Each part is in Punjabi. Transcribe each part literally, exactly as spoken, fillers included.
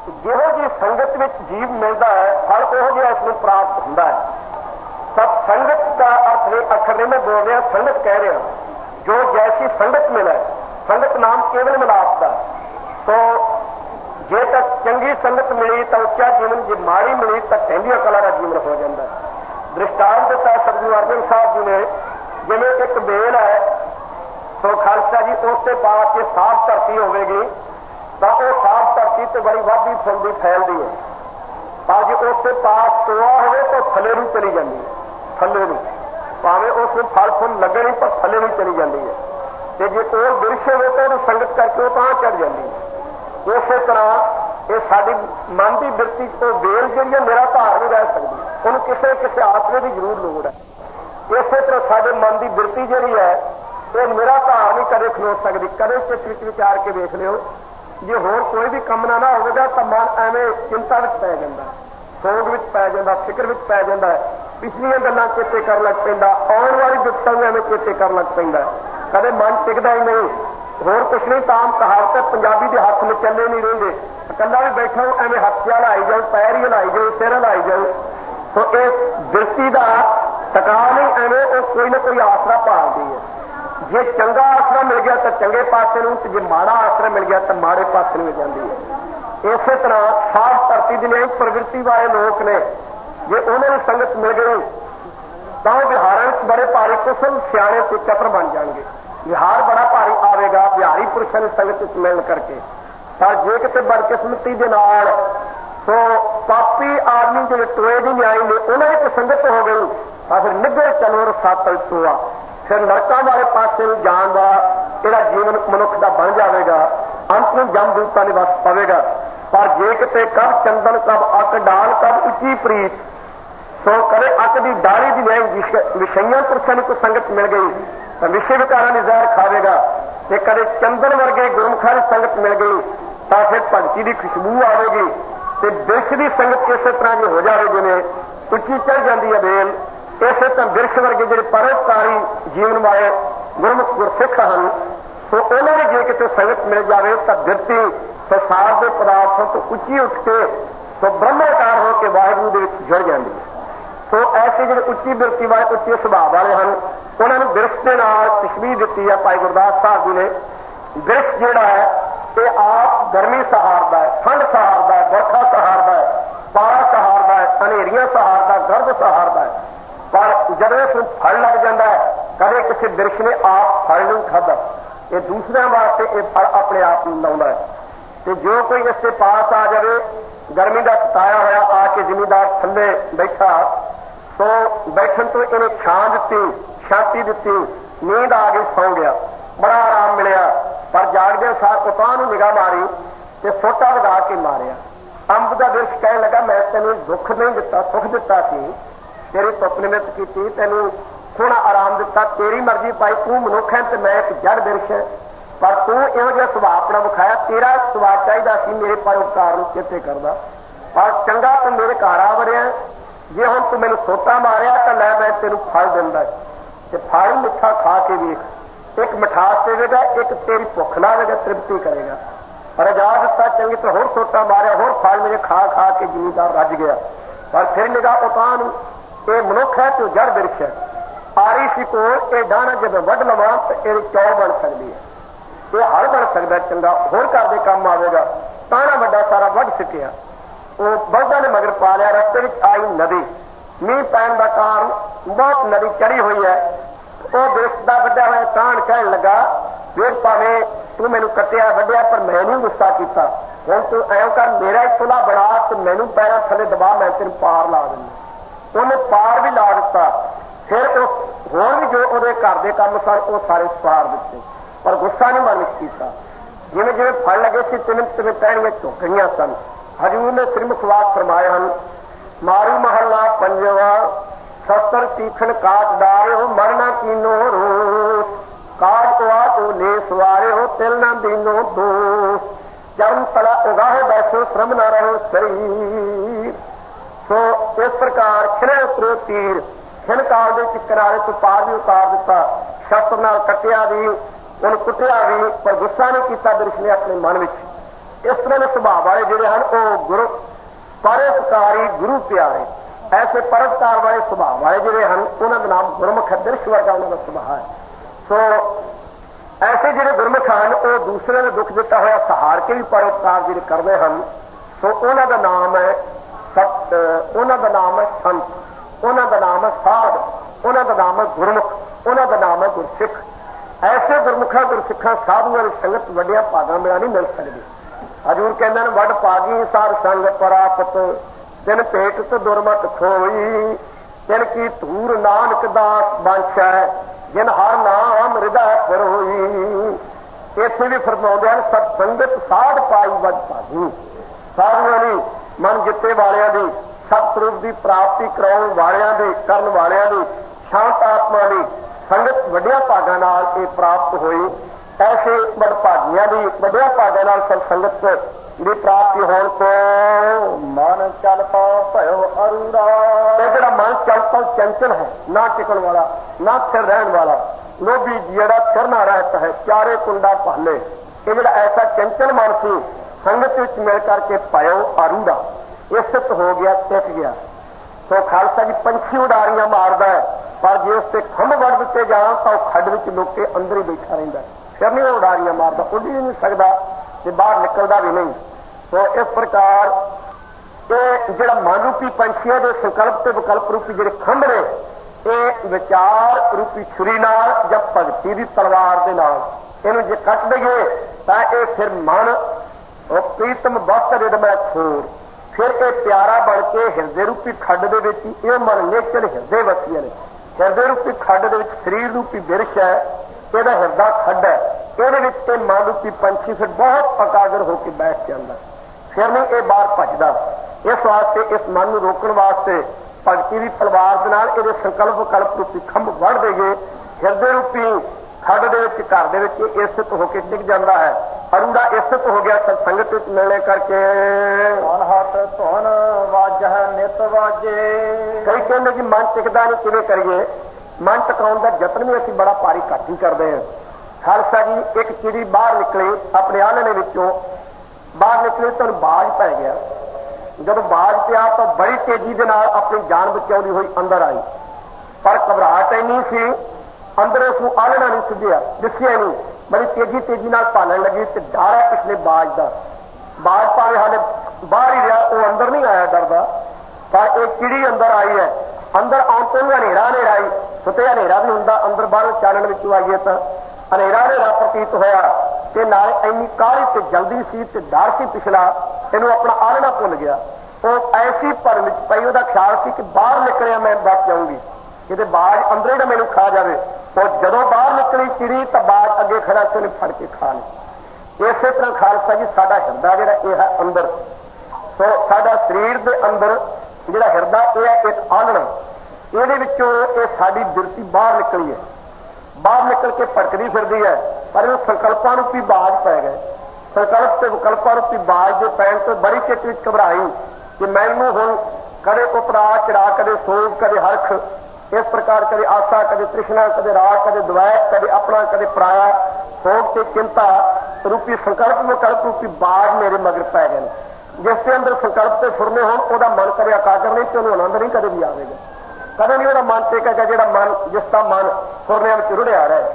ਜਿਹੋ ਜਿਹੀ ਸੰਗਤ ਵਿੱਚ ਜੀਵ ਮਿਲਦਾ ਹੈ ਫਲ ਉਹੋ ਜਿਹਾ ਉਸ ਨੂੰ ਪ੍ਰਾਪਤ ਹੁੰਦਾ ਹੈ। ਸਭ ਸੰਗਤ ਦਾ ਅਰਥ ਇਹ ਅੱਖਰ ਨਹੀਂ ਮੈਂ ਬੋਲ ਰਿਹਾ, ਸੰਗਤ ਕਹਿ ਰਿਹਾ। ਜੋ ਜੈਸੀ ਸੰਗਤ ਮਿਲੇ, ਸੰਗਤ ਨਾਮ ਕੇਵਲ ਮਿਲਾਪ ਦਾ। ਸੋ ਜੇ ਤਾਂ ਚੰਗੀ ਸੰਗਤ ਮਿਲੀ ਤਾਂ ਉੱਚਾ ਜੀਵਨ, ਜੇ ਮਾੜੀ ਮਿਲੀ ਤਾਂ ਢਹਿੰਦੀਆਂ ਕਲਾ ਦਾ ਜੀਵਨ ਹੋ ਜਾਂਦਾ। ਦ੍ਰਿਸ਼ਟਾਂਤ ਦਿੱਤਾ ਸਤਿਗੁਰੂ ਅਰਜਨ ਸਾਹਿਬ ਜੀ ਨੇ, ਜਿਵੇਂ ਇੱਕ ਬੇਲ ਹੈ, ਸੋ ਖਾਲਸਾ ਜੀ ਉਸ ਤੇ ਪਾ ਕੇ ਸਾਫ਼ ਧਰਤੀ ਹੋਵੇਗੀ ਤਾਂ ਉਹ ਸਾਫ਼ ਧਰਤੀ ਤੇ ਬੜੀ ਵਾਧੀ ਫੁੱਲਦੀ ਫੈਲਦੀ ਹੈ। ਪਰ ਜੇ ਉਸ ਤੇ ਪਾਸ ਟੋਆ ਹੋਵੇ ਤਾਂ ਥੱਲੇ ਨੂੰ ਚਲੀ ਜਾਂਦੀ ਹੈ, ਥੱਲੇ ਨੂੰ ਭਾਵੇਂ ਉਸ ਨੂੰ ਫਲ ਫੁੱਲ ਲੱਗੇ ਨਹੀਂ ਪਰ ਥੱਲੇ ਨੂੰ ਚਲੀ ਜਾਂਦੀ ਹੈ। ਤੇ ਜੇ ਕੋਲ ਬਿਰਸ਼ ਹੋਵੇ ਤਾਂ ਉਹਨੂੰ ਸੰਗਤ ਕਰਕੇ ਉਹ ਤਾਂ ਚੜ ਜਾਂਦੀ ਹੈ। ਉਸੇ ਤਰ੍ਹਾਂ ਇਹ ਸਾਡੀ ਮਨ ਦੀ ਬਿਰਤੀ ਤੋਂ ਵੇਲ ਜਿਹੜੀ ਹੈ ਮੇਰਾ ਧਾਰ ਨਹੀਂ ਰਹਿ ਸਕਦੀ, ਉਹਨੂੰ ਕਿਸੇ ਕਿਸੇ ਆਸਰੇ ਦੀ ਜ਼ਰੂਰ ਲੋੜ ਹੈ। ਇਸੇ ਤਰ੍ਹਾਂ ਸਾਡੇ ਮਨ ਦੀ ਬਿਰਤੀ ਜਿਹੜੀ ਹੈ ਇਹ ਮੇਰਾ ਧਾਰ ਨਹੀਂ ਕਦੇ ਖਲੋ ਸਕਦੀ। ਕਦੇ ਚਿੱਤ ਵਿੱਚ ਵਿਚਾਰ ਕੇ ਵੇਖ ਲਿਓ, ਜੇ ਹੋਰ ਕੋਈ ਵੀ ਕੰਮ ਨਾ ਨਾ ਹੋਵੇਗਾ ਤਾਂ ਮਨ ਐਵੇਂ ਚਿੰਤਾ ਵਿੱਚ ਪੈ ਜਾਂਦਾ, ਸੋਗ ਵਿੱਚ ਪੈ ਜਾਂਦਾ, ਫਿਕਰ ਵਿੱਚ ਪੈ ਜਾਂਦਾ ਹੈ। ਪਿਛਲੀਆਂ ਗੱਲਾਂ ਚੇਤੇ ਕਰਨ ਲੱਗ ਪੈਂਦਾ, ਆਉਣ ਵਾਲੀ ਬਿਪਤਾ ਨੂੰ ਐਵੇਂ ਚੇਤੇ ਕਰਨ ਲੱਗ ਪੈਂਦਾ। ਕਦੇ ਮਨ ਟਿਕਦਾ ਹੀ ਨਹੀਂ। ਹੋਰ ਕੁਛ ਨਹੀਂ, ਤਾਂ ਕਹਾਵਤ ਪੰਜਾਬੀ ਦੇ ਹੱਥ ਵਿੱਚ ਚੱਲੇ ਨਹੀਂ ਰਹਿੰਦੇ। ਇਕੱਲਾ ਵੀ ਬੈਠਾ ਐਵੇਂ ਹੱਥ ਹਿਲਾਈ ਜਾਓ, ਪੈਰ ਹੀ ਹਿਲਾਈ ਜਾਓ, ਸਿਰ ਹਿਲਾਈ ਜਾਓ। ਸੋ ਇਹ ਬਿਰਤੀ ਦਾ ਟਿਕਾ ਨਹੀਂ, ਐਵੇਂ ਉਹ ਕੋਈ ਨਾ ਕੋਈ ਆਸਰਾ ਭਾਲਦੀ ਹੈ। ਜੇ ਚੰਗਾ ਆਸਰਾ ਮਿਲ ਗਿਆ ਤਾਂ ਚੰਗੇ ਪਾਸੇ ਨੂੰ, ਤੇ ਜੇ ਮਾੜਾ ਆਸਰਾ ਮਿਲ ਗਿਆ ਤਾਂ ਮਾੜੇ ਪਾਸੇ ਨੂੰ ਜਾਂਦੀ ਹੈ। ਇਸੇ ਤਰ੍ਹਾਂ ਸਾਫ਼ ਧਰਤੀ ਦੀ ਨਿਆਂ ਪ੍ਰਵਿਰਤੀ ਵਾਲੇ ਲੋਕ ਨੇ, ਜੇ ਉਹਨਾਂ ਨੂੰ ਸੰਗਤ ਮਿਲ ਗਈ ਤਾਂ ਵਿਹਾਰਾਂ ਵਿੱਚ ਬੜੇ ਭਾਰੀ ਕੁਸ਼ਲ ਸਿਆਣੇ ਤੇ ਚਤਰ ਬਣ ਜਾਣਗੇ। ਵਿਹਾਰ ਬੜਾ ਭਾਰੀ ਆਵੇਗਾ ਵਿਹਾਰੀ ਪੁਰਸ਼ਾਂ ਦੀ ਸੰਗਤ ਵਿੱਚ ਮਿਲਣ ਕਰਕੇ। ਪਰ ਜੇ ਕਿਤੇ ਬਦਕਿਸਮਤੀ ਦੇ ਨਾਲ ਸੋ ਪਾਪੀ ਆਦਮੀ ਜਿਹੜੇ ਟੋਏ ਦੀ ਨਿਆਈ ਨੇ ਉਹਨਾਂ ਦੀ ਸੰਗਤ ਹੋ ਗਈ ਤਾਂ ਫਿਰ ਨਿੱਘਰ ਚਲੋ ਰਸਾਤਲ ਟੋਆ, ਫਿਰ ਨਰਕਾਂ ਵਾਲੇ ਪਾਸੇ ਨੂੰ ਜਾਣ ਦਾ ਜਿਹੜਾ ਜੀਵਨ ਮਨੁੱਖ ਦਾ ਬਣ ਜਾਵੇਗਾ, ਅੰਤ ਨੂੰ ਜਮਦੂਤਾਂ ਦੇ ਵਸ ਪਵੇਗਾ। ਪਰ ਜੇ ਕਿਤੇ ਕਬ ਚੰਦਨ ਕਬ ਅੱਕ ਡਾਲ ਕਬ ਉੱਚੀ ਪ੍ਰੀਤ, ਸੋ ਕਦੇ ਅੱਕ ਦੀ ਡਾਲੀ ਦੀ ਨਿਆਈ ਵਿਸ਼ਈਆਂ ਪੁਰਸ਼ਾਂ ਨੂੰ ਕੋਈ ਸੰਗਤ ਮਿਲ ਗਈ ਤਾਂ ਵਿਸ਼ੇ ਵਿਕਾਰਾਂ ਦੀ ਜ਼ਹਿਰ ਖਾਵੇਗਾ। ਤੇ ਕਦੇ ਚੰਦਨ ਵਰਗੇ ਗੁਰਮੁਖਾਂ ਦੀ ਸੰਗਤ ਮਿਲ ਗਈ ਤਾਂ ਫਿਰ ਭਗਤੀ ਦੀ ਖੁਸ਼ਬੂ ਆਵੇਗੀ। ਤੇ ਬਿਰਖ ਦੀ ਸੰਗਤ ਇਸੇ ਤਰ੍ਹਾਂ ਦੀ ਹੋ ਜਾਵੇ ਜਿਵੇਂ ਉੱਚੀ ਚੜ ਜਾਂਦੀ ਹੈ ਬੇਲ, ਇਸੇ ਤਰ੍ਹਾਂ ਬਿਰਖ ਵਰਗੇ ਜਿਹੜੇ ਪਰਉਪਕਾਰੀ ਜੀਵਨ ਵਾਲੇ ਗੁਰਮੁਖ ਗੁਰਸਿੱਖ ਹਨ, ਸੋ ਉਹਨਾਂ ਦੀ ਜੇ ਕਿਤੇ ਸੰਗਤ ਮਿਲ ਜਾਵੇ ਤਾਂ ਬਿਰਤੀ ਸੰਸਾਰ ਦੇ ਪਦਾਰਥਾਂ ਤੋਂ ਉੱਚੀ ਉੱਠ ਕੇ ਸੋ ਬ੍ਰਹਮਾਕਾਰ ਹੋ ਕੇ ਵਾਹਿਗੁਰੂ ਦੇ ਵਿੱਚ ਜੁੜ ਜਾਂਦੀ ਹੈ। ਸੋ ਐਸੇ ਜਿਹੜੇ ਉੱਚੀ ਬਿਰਤੀ ਵਾਲੇ, ਉੱਚੇ ਸੁਭਾਅ ਵਾਲੇ ਹਨ, ਉਹਨਾਂ ਨੂੰ ਬਿਰਖ ਦੇ ਨਾਲ ਤਸ਼ਬੀਹ ਦਿੱਤੀ ਹੈ ਭਾਈ ਗੁਰਦਾਸ ਸਾਹਿਬ ਜੀ ਨੇ। ਬਿਰਖ ਜਿਹੜਾ ਹੈ ਇਹ ਆਪ ਗਰਮੀ ਸਹਾਰਦਾ ਹੈ, ਠੰਡ ਸਹਾਰਦਾ ਹੈ, ਵਰਖਾ ਸਹਾਰਦਾ ਹੈ, ਪਾਰਾ ਸਹਾਰਦਾ ਹੈ, ਹਨੇਰੀਆਂ ਸਹਾਰਦਾ, ਗਰਦ ਸਹਾਰਦਾ ਹੈ। ਪਰ ਜਦੋਂ ਇਸ ਨੂੰ ਫਲ ਲੱਗ ਜਾਂਦਾ ਹੈ, ਕਦੇ ਕਿਸੇ ਬਿਰਖ ਨੇ ਆਪ ਫਲ ਨਹੀਂ ਖਾਧਾ, ਇਹ ਦੂਸਰਿਆਂ ਵਾਸਤੇ ਇਹ ਫਲ ਆਪਣੇ ਆਪ ਨੂੰ ਲਾਉਂਦਾ ਹੈ। ਤੇ ਜੋ ਕੋਈ ਇਸ ਦੇ ਪਾਸ ਆ ਜਾਵੇ, ਗਰਮੀ ਦਾ ਸਤਾਇਆ ਹੋਇਆ ਆ ਕੇ ਜ਼ਿਮੀਂਦਾਰ ਥੱਲੇ ਬੈਠਾ, ਸੋ ਬੈਠਣ ਤੋਂ ਇਹਨੇ ਛਾਂ ਦਿੱਤੀ, ਸ਼ਾਂਤੀ ਦਿੱਤੀ, ਨੀਂਦ ਆ ਗਈ, ਸੌਂ ਗਿਆ, ਬੜਾ ਆਰਾਮ ਮਿਲਿਆ। ਪਰ ਜਾਗਦੇ ਸਾਰ ਉਤਾਂ ਨੂੰ ਨਿਗਾਹ ਮਾਰੀ ਤੇ ਸੋਟਾ ਵਗਾ ਕੇ ਮਾਰਿਆ। ਅੰਬ ਦਾ ਬਿਰਖ ਕਹਿਣ ਲੱਗਾ, ਮੈਂ ਤੈਨੂੰ ਦੁੱਖ ਨਹੀਂ ਦਿੱਤਾ, ਸੁੱਖ ਦਿੱਤਾ ਸੀ, ਤੇਰੀ ਧੁੱਪ ਨਿਮਿਤ ਕੀਤੀ, ਤੈਨੂੰ ਥੋੜਾ ਆਰਾਮ ਦਿੱਤਾ, ਤੇਰੀ ਮਰਜ਼ੀ ਪਾਈ, ਤੂੰ ਮਨੁੱਖ ਹੈ ਤੇ ਮੈਂ ਇੱਕ ਜੜ ਬਿਰਖ ਹੈ, ਪਰ ਤੂੰ ਇਹੋ ਜਿਹਾ ਸੁਭਾਅ ਆਪਣਾ ਵਿਖਾਇਆ, ਤੇਰਾ ਸੁਭਾਅ ਚਾਹੀਦਾ ਸੀ ਮੇਰੇ ਪਰਉਪਕਾਰ ਨੂੰ ਚੇਤੇ ਕਰਦਾ। ਪਰ ਚੰਗਾ ਤੂੰ ਮੇਰੇ ਘਰ ਆ ਵੜਿਆ, ਜੇ ਹੁਣ ਤੂੰ ਮੈਨੂੰ ਸੋਟਾ ਮਾਰਿਆ ਤਾਂ ਲੈ ਮੈਂ ਤੈਨੂੰ ਫਲ ਦਿੰਦਾ, ਤੇ ਫਲ ਮਿੱਠਾ ਖਾ ਕੇ ਵੇਖ, ਇੱਕ ਮਿਠਾਸ ਦੇਵੇਗਾ, ਇੱਕ ਤੇਰੀ ਭੁੱਖ ਲਾਵੇਗਾ, ਤ੍ਰਿਪਤੀ ਕਰੇਗਾ। ਪਰ ਜਾ ਦਿੱਤਾ, ਚੰਗੀ ਤਰ੍ਹਾਂ ਹੋਰ ਸੋਟਾ ਮਾਰਿਆ, ਹੋਰ ਫਲ ਮੇਰੇ ਖਾ ਖਾ ਕੇ ਜ਼ਿਮੀਂਦਾਰ ਰੱਜ ਗਿਆ। ਪਰ ਫਿਰ ਨਿਗਾਹ ਉਤਾਂ ਨੂੰ, ਇਹ ਮਨੁੱਖ ਹੈ ਤੇ ਜੜ ਬਿਰਖ ਹੈ। ਆਰੀ ਸੀ ਕੋਲ ਇਹ ਡਾਣਾ ਜਦੋਂ ਵੱਢ ਲਵਾਂ ਤਾਂ ਇਹ ਚੌਲ ਬਣ ਸਕਦੀ ਹੈ, ਇਹ ਹਲ ਬਣ ਸਕਦਾ, ਚੰਗਾ ਹੋਰ ਘਰ ਦੇ ਕੰਮ ਆਵੇਗਾ। ਤਾਣਾ ਵੱਡਾ ਸਾਰਾ ਵੱਢ ਸਕਿਆ, ਉਹ ਬਲਦਾਂ ਨੇ ਮਗਰ ਪਾ ਲਿਆ। ਰਸਤੇ ਵਿੱਚ ਆਈ ਨਦੀ, ਮੀਂਹ ਪੈਣ ਦਾ ਕਾਰਨ ਬਹੁਤ ਨਦੀ ਚੜੀ ਹੋਈ ਹੈ। ਉਹ ਬਿਰਖ ਦਾ ਵੱਡਾ ਹੋਇਆ ਤਾਣ ਕਹਿਣ ਲੱਗਾ, ਵੇਖ ਭਾਵੇਂ ਤੂੰ ਮੈਨੂੰ ਕੱਟਿਆ ਵੱਢਿਆ ਪਰ ਮੈਂ ਨਹੀਂ ਗੁੱਸਾ ਕੀਤਾ, ਹੁਣ ਤੂੰ ਐਂ ਕਰ ਮੇਰਾ ਇੱਕ ਪੁਲਾ ਬਣਾ ਤੇ ਮੈਨੂੰ ਪੈਰਾਂ ਥੱਲੇ ਦਬਾ, ਮੈਂ ਤੈਨੂੰ ਪਾਰ ਲਾ ਦਿੰਦਾ। ਉਹਨੇ ਪਾਰ ਵੀ ਲਾ ਦਿੱਤਾ। ਫਿਰ ਉਹ ਹੋਰ ਵੀ ਜੋ ਉਹਦੇ ਘਰ ਦੇ ਕੰਮ ਸਨ ਉਹ ਸਾਰੇ ਸਵਾਰ ਦਿੱਤੇ, ਪਰ ਗੁੱਸਾ ਨਹੀਂ ਮਨ ਵਿੱਚ ਕੀਤਾ। ਜਿਵੇਂ ਜਿਵੇਂ ਫਲ ਲੱਗੇ ਸੀ ਤਿਵੇਂ ਤਿਵੇਂ ਟਹਿਣੀਆਂ ਝੁਕ ਗਈਆਂ ਸਨ। ਹਜ਼ੂਰ ਨੇ ਸ੍ਰੀਮੁਖ ਵਾਕ ਫਰਮਾਏ ਹਨ, ਮਾਰੂ ਮਹੱਲਾ ਪੰਜਵਾ, ਸ਼ਸਤਰ ਤੀਖਣ ਕਾਟ ਡਾਰਿਓ, ਮਰਨਾ ਕੀਨੋ ਰੋਸ, ਕਾਟ ਕੋਆ ਤੋ ਲੈ ਸਵਾਰਿਓ, ਤਿਲ ਨਾ ਦੀਨੋ ਦੋਸ, ਚਰਨ ਤਲਾ ਉਗਾਹੇ ਬੈਠੋ, ਸ਼ਰਮ ਨਾ ਰਹੋ ਸਰੀਰ। ਸੋ ਇਸ ਪ੍ਰਕਾਰ ਖਿਲੇ ਉਤਰੋ ਤੀਰ, ਖਿਲ ਕਾਲ ਦੇ ਕਿਨਾਰੇ ਤੋਂ ਪਾਰ ਵੀ ਉਤਾਰ ਦਿੱਤਾ, ਸ਼ਸਤਰ ਨਾਲ ਕੱਟਿਆ ਵੀ, ਉਹਨੂੰ ਕੁੱਟਿਆ ਵੀ, ਪਰ ਗੁੱਸਾ ਨਹੀਂ ਕੀਤਾ ਬਿਰਖ ਨੇ ਆਪਣੇ ਮਨ ਵਿੱਚ। इस तरह के सुभाव वाले जिहड़े हन वो गुरु परोपकारी गुरु प्यारे, ऐसे परोपकार वाले सुभाव वाले जिहड़े हन उन्हां दा नाम गुरमुख है। बिरछ वर्गा उन्हां दा सुभाव है। सो ऐसे जिहड़े गुरमुख हन वो दूसरे ने दुख दिता होया सहार के भी परोपकार जिहड़े करदे हन, सो उन्हां दा नाम है सत, उन्हां दा नाम है संत, उन्हां दा नाम है साध, उन्हां दा नाम है गुरमुख, उन्हां दा नाम है गुरसिख। ऐसे गुरमुखा गुरसिखा साधुआं की संगत वड्डियां भागां मिला नहीं मिल सकदी। हजूर कहंदे ने वड भागी सार संग परापत, दिन पेट तो दुरमत खोई, तिन की धूर नानक दास बांछा, जिन हर नाम हृदय परोई। इत्थे भी फरमाउंदे हन सतसंगत साध पाई वड भागी। साधुआं दी मन जिते वालियां दी, सतरूप की प्राप्ति कराउण वालियां दी, करन वालियां दी, शांत आत्मा दी संगत वड्डियां भागां नाल ये प्राप्त होई। ऐसे वडभागियां दी वड्डियां भागां नाल सतसंगत की प्राप्ति होने को मन चल पाओ भयो अरूरा। जिहड़ा मन चल पाओ चंचल है, ना टिकण वाला, ना स्थिर रहन वाला, लोभी जिहड़ा स्थिर ना रहता है, चारे कुंडा पहले, ये जिहड़ा ऐसा चंचल मन सी संगत विच मिल करके पायो अरूरा, ये स्थित हो गया, टिक गया। तो खालसा जी पंछी उडारियां मारदा है, पर जे उससे खंभ वड़ दिते जाण तो खड्ड विच लुक के अंदर ही बैठा रहिंदा, फिर नहीं उडारियां मारदा, उड़ ही नहीं सकदा ते बाहर निकलदा भी नहीं। तो इस प्रकार ये जिहड़ा मन रूपी पंछी है, संकल्प ते विकल्प रूपी जिहड़े खंभ ने, ये विचार रूपी छुरी नाल जां भगती दी तलवार दे नाल इहनूं जे कट दईए तां ये फिर मन और प्रीतम वस्त्र रिड़मै छोर, फिर ये प्यारा बन के हिरदे रूपी खड्ड दे विच ये मन नेचर हिरदे वसिए ने। हिरदे रूपी खड्ड दे विच शरीर रूपी बिरछ है, ਇਹਦਾ ਹਿਰਦਾ ਖੱਡ ਹੈ, ਇਹਦੇ ਵਿੱਚ ਤੇ ਮਨ ਰੂਪੀ ਪੰਛੀ ਫਿਰ ਬਹੁਤ ਇਕਾਗਰ ਹੋ ਕੇ ਬੈਠ ਜਾਂਦਾ, ਫਿਰ ਨਹੀਂ ਇਹ ਬਾਹਰ ਭੱਜਦਾ। ਇਸ ਵਾਸਤੇ ਇਸ ਮਨ ਨੂੰ ਰੋਕਣ ਵਾਸਤੇ ਭਗਤੀ ਦੀ ਤਲਵਾਰ ਦੇ ਨਾਲ ਇਹਦੇ ਸੰਕਲਪ ਵਿਕਲਪ ਰੂਪੀ ਖੰਭ ਵੜ ਦੇਗੇ, ਹਿਰਦੇ ਰੂਪੀ ਖੱਡ ਦੇ ਵਿੱਚ ਘਰ ਦੇ ਵਿੱਚ ਇਹ ਸਥਿਤ ਹੋ ਕੇ ਟਿਕ ਜਾਂਦਾ ਹੈ। ਅਰੂੜਾ ਇਹ ਸਥਿਤ ਹੋ ਗਿਆ ਸਤਸੰਗਤ ਵਿੱਚ ਮਿਲਣੇ ਕਰਕੇ। ਧਨ ਹੱਥ ਧੁਨ ਵਾਜਹ ਨਿਤ ਵਾਜੇ। ਕਈ ਕਹਿੰਦੇ ਕਿ ਮਨ ਟਿਕਦਾ ਨਹੀਂ, ਕਿਵੇਂ ਕਰੀਏ? मन टकाउण का जतन भी असीं बड़ा भारी घट ही करते हैं। खालसा जी एक चिड़ी बाहर निकले अपने आलणे विचों, बाहर निकले तो बाज पै गया। जब बाज पिया तो बड़ी तेजी के नाल अपनी जान बचाउंदी हुई अंदर आई, पर घबराहट इन्नी सी अंदर उसनूं आलणा नहीं सुझिया, दिसिया नहीं, बड़ी तेजी तेजी नाल भालण लगी ते डर है पिछले बाज का। बाज भावें हाले बाहर ही रहा, वो अंदर नहीं आया डरदा, पर एक चिड़ी अंदर आई है। अंदर आउण तो हनेरा हनेरा आई, सुते हनेरा भी हुंदा, अंदर बाहर चानण विच आईए तो हनेरा हनेरा प्रतीत होया ते नाल इन्नी काहली ते जल्दी सी ते डर सी पिछला, इहनूं अपना आलणा भुल गया। वो ऐसी भरम विच पई, उहदा ख्याल सी कि बाहर निकलिया मैं बच जाऊंगी, किते बाज अंदर ही ना मैनूं खा जावे। और जदों बाहर निकली चिड़ी तो बाज अगे खड़ा से उहने फड़ के खा लिया। इसे तरह खालसा जी साडा हिरदा जिहड़ा इह है अंदर, सो साडा शरीर दे अंदर जिहड़ा हिरदा इह है एक आलणा, ਇਹਦੇ ਵਿੱਚੋਂ ਇਹ ਸਾਡੀ ਬਿਰਤੀ ਬਾਹਰ ਨਿਕਲੀ ਹੈ, ਬਾਹਰ ਨਿਕਲ ਕੇ ਭਟਕਦੀ ਫਿਰਦੀ ਹੈ, ਪਰ ਇਹ ਸੰਕਲਪਾਂ ਨੂੰ ਵੀ ਬਾਜ ਪੈ ਗਏ। ਸੰਕਲਪ ਤੇ ਵਿਕਲਪਾਂ ਨੂੰ ਵੀ ਬਾਜ ਦੇ ਪੈਣ ਤੋਂ ਬੜੀ ਚਿੱਤ ਵਿੱਚ ਘਬਰਾਈ ਕਿ ਮੈਨੂੰ ਹੁਣ ਕਦੇ ਉਤਰਾ ਚੜਾ, ਕਦੇ ਸੋਗ, ਕਦੇ ਹਰਖ, ਇਸ ਪ੍ਰਕਾਰ ਕਦੇ ਆਸਾ, ਕਦੇ ਤ੍ਰਿਸ਼ਨਾ, ਕਦੇ ਰਾਗ, ਕਦੇ ਦੁਆਇਤ, ਕਦੇ ਆਪਣਾ, ਕਦੇ ਪਰਾਇਆ, ਸੋਗ ਤੇ ਚਿੰਤਾ ਰੂਪੀ ਸੰਕਲਪ ਵਿਕਲਪ ਰੂਪੀ ਬਾਜ ਮੇਰੇ ਮਗਰ ਪੈ ਗਏ ਨੇ। ਜਿਸ ਦੇ ਅੰਦਰ ਸੰਕਲਪ ਤੇ ਫੁਰਨੇ ਹੋਣ ਉਹਦਾ ਮਨ ਕਦੇ ਇਕਾਗਰ ਨਹੀਂ ਤੇ ਉਹਨੂੰ ਆਨੰਦ ਨਹੀਂ ਕਦੇ ਵੀ ਆਵੇਗਾ, कदे नहीं वह मन टेकेगा जिहड़ा मन जिसका मन सुरनिया में रुढ़िया रहे।